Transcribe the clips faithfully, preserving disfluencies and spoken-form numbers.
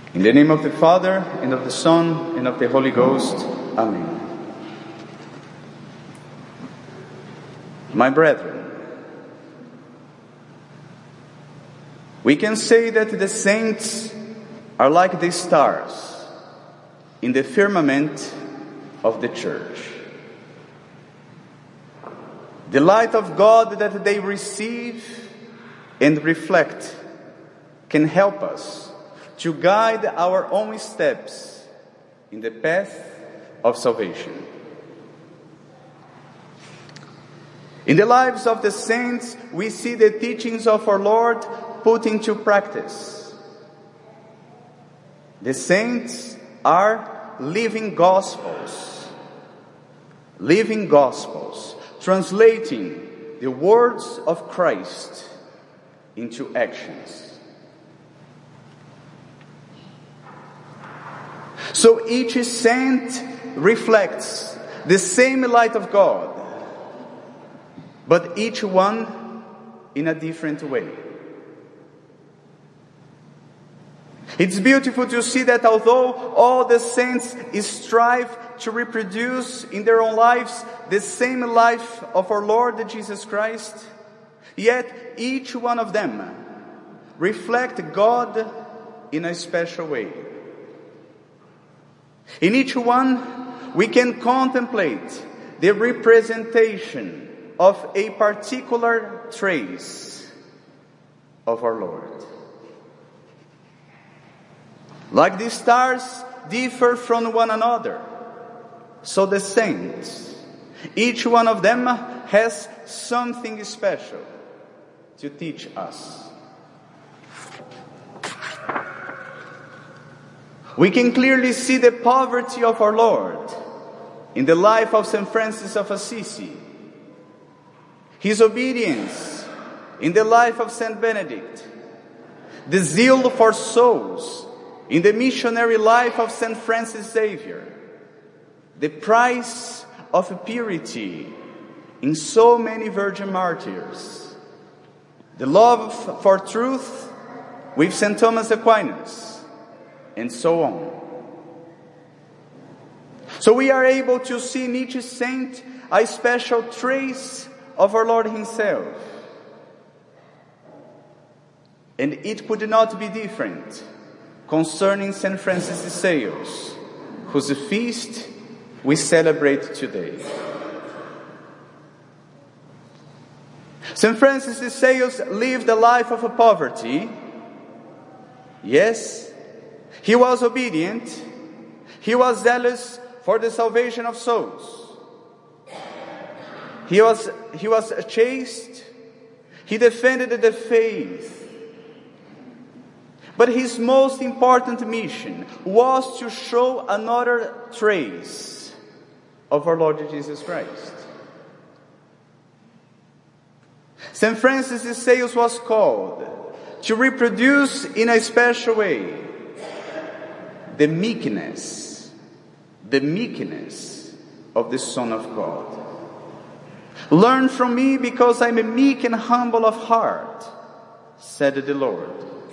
In the name of the Father, and of the Son, and of the Holy Ghost. Amen. My brethren, we can say that the saints are like the stars in the firmament of the church. The light of God that they receive and reflect can help us to guide our own steps in the path of salvation. In the lives of the saints, we see the teachings of our Lord put into practice. The saints are living gospels, living gospels, translating the words of Christ into actions. So each saint reflects the same light of God, but each one in a different way. It's beautiful to see that although all the saints strive to reproduce in their own lives the same life of our Lord Jesus Christ, yet each one of them reflect God in a special way. In each one, we can contemplate the representation of a particular trace of our Lord. Like the stars differ from one another, so the saints, each one of them has something special to teach us. We can clearly see the poverty of our Lord in the life of Saint Francis of Assisi, his obedience in the life of Saint Benedict, the zeal for souls in the missionary life of Saint Francis Xavier, the price of purity in so many virgin martyrs, the love for truth with Saint Thomas Aquinas, and so on. So we are able to see in each saint a special trace of our Lord Himself. And it could not be different concerning Saint Francis de Sales, whose feast we celebrate today. Saint Francis de Sales lived a life of poverty. Yes, he was obedient. He was zealous for the salvation of souls. He was, he was chaste. He defended the faith. But his most important mission was to show another trace of our Lord Jesus Christ. Saint Francis de Sales was called to reproduce in a special way the meekness, the meekness of the Son of God. Learn from me because I am meek and humble of heart, said the Lord.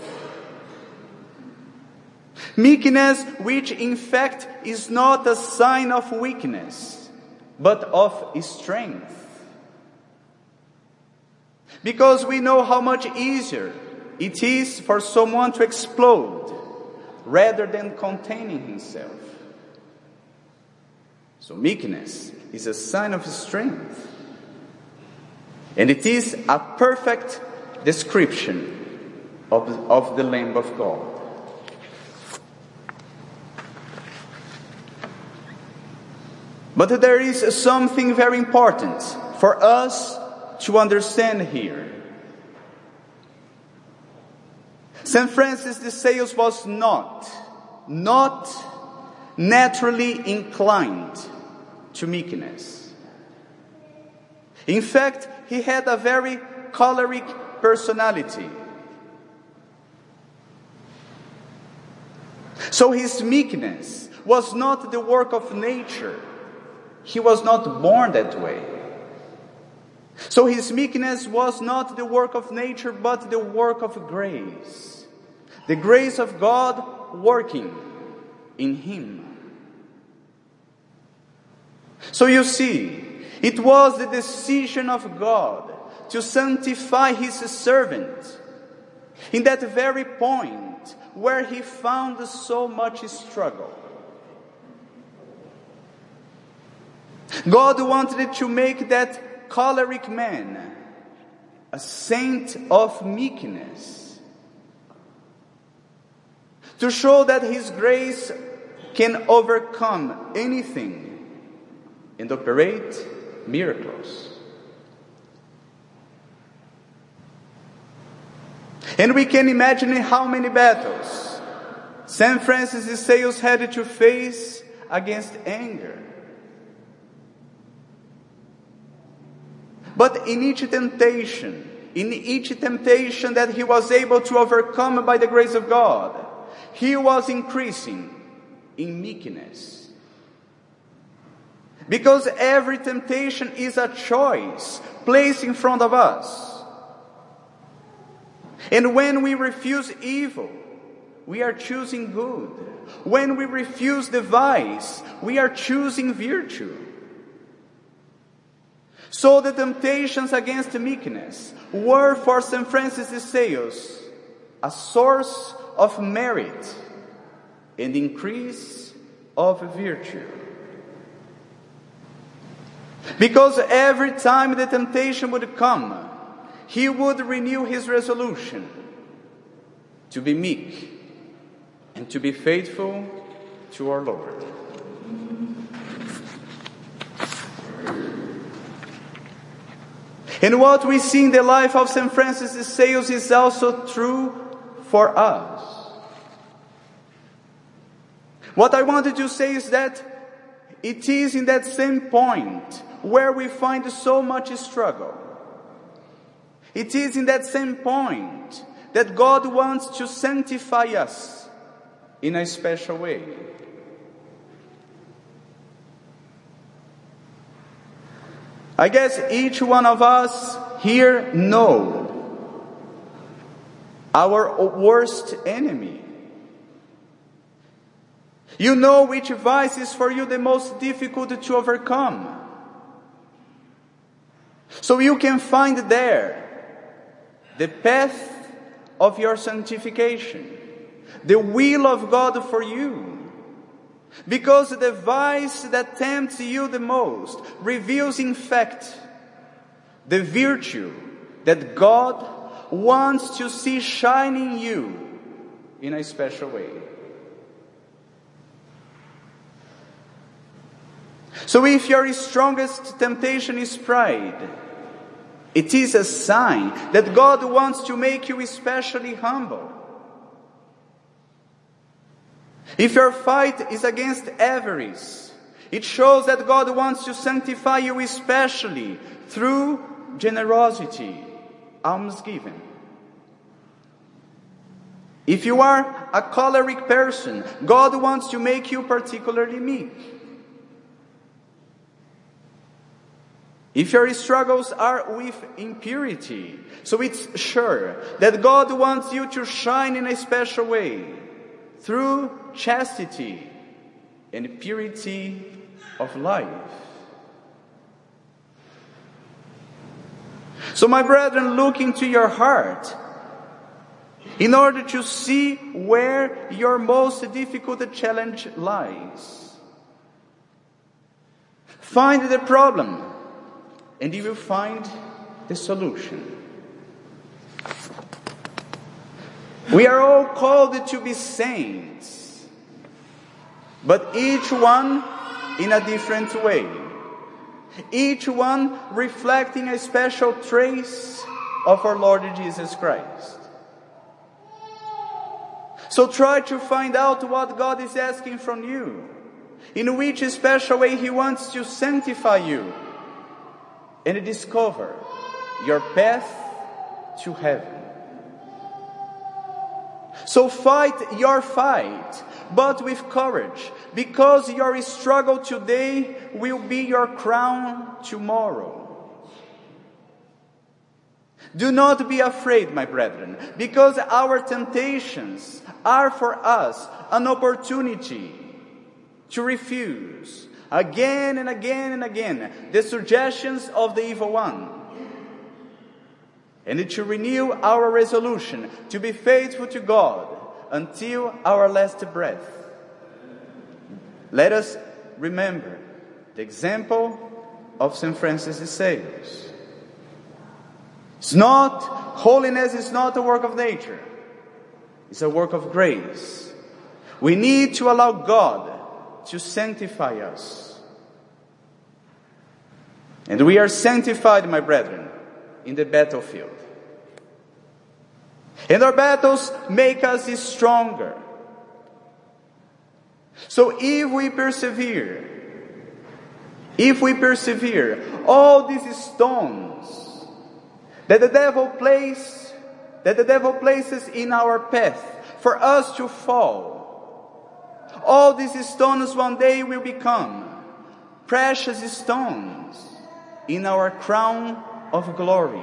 Meekness, which in fact is not a sign of weakness, but of strength. Because we know how much easier it is for someone to explode rather than containing himself. So meekness is a sign of strength. And it is a perfect description of, of the Lamb of God. But there is something very important for us to understand here. Saint Francis de Sales was not, not naturally inclined to meekness. In fact, he had a very choleric personality. So his meekness was not the work of nature. He was not born that way. So his meekness was not the work of nature, but the work of grace. The grace of God working in him. So you see, it was the decision of God to sanctify his servant in that very point where he found so much struggle. God wanted to make that choleric man a saint of meekness, to show that his grace can overcome anything and operate miracles. And we can imagine how many battles Saint Francis de Sales had to face against anger. But in each temptation, in each temptation that he was able to overcome by the grace of God, he was increasing in meekness. Because every temptation is a choice placed in front of us. And when we refuse evil, we are choosing good. When we refuse the vice, we are choosing virtue. So the temptations against meekness were for Saint Francis de Sales a source of merit and increase of virtue. Because every time the temptation would come, he would renew his resolution to be meek and to be faithful to our Lord. And what we see in the life of Saint Francis de Sales is also true for us. What I wanted to say is that it is in that same point where we find so much struggle. It is in that same point that God wants to sanctify us in a special way. I guess each one of us here know our worst enemy. You know which vice is for you the most difficult to overcome. So you can find there the path of your sanctification, the will of God for you. Because the vice that tempts you the most reveals in fact the virtue that God wants to see shining you in a special way. So if your strongest temptation is pride, it is a sign that God wants to make you especially humble. If your fight is against avarice, it shows that God wants to sanctify you especially through generosity, almsgiving. If you are a choleric person, God wants to make you particularly meek. If your struggles are with impurity, so it's sure that God wants you to shine in a special way through chastity and purity of life. So my brethren, look into your heart in order to see where your most difficult challenge lies. Find the problem, and you will find the solution. We are all called to be saints, but each one in a different way. Each one reflecting a special trace of our Lord Jesus Christ. So try to find out what God is asking from you, in which special way He wants to sanctify you, and discover your path to heaven. So fight your fight, but with courage, because your struggle today will be your crown tomorrow. Do not be afraid, my brethren, because our temptations are for us an opportunity to refuse again and again and again the suggestions of the evil one, and to renew our resolution to be faithful to God until our last breath. Let us remember the example of Saint Francis de Sales. It's not, holiness is not a work of nature. It's a work of grace. We need to allow God to sanctify us. And we are sanctified, my brethren, in the battlefield. And our battles make us stronger. So if we persevere, if we persevere, all these stones that the devil places, that the devil places in our path for us to fall, all these stones one day will become precious stones in our crown of glory.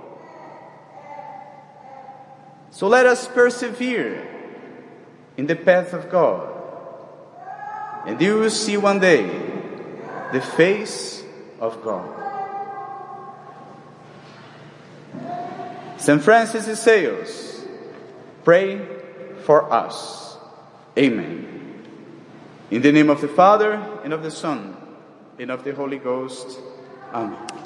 So let us persevere in the path of God, and you will see one day the face of God. Saint Francis de Sales, pray for us. Amen. In the name of the Father, and of the Son, and of the Holy Ghost. Amen.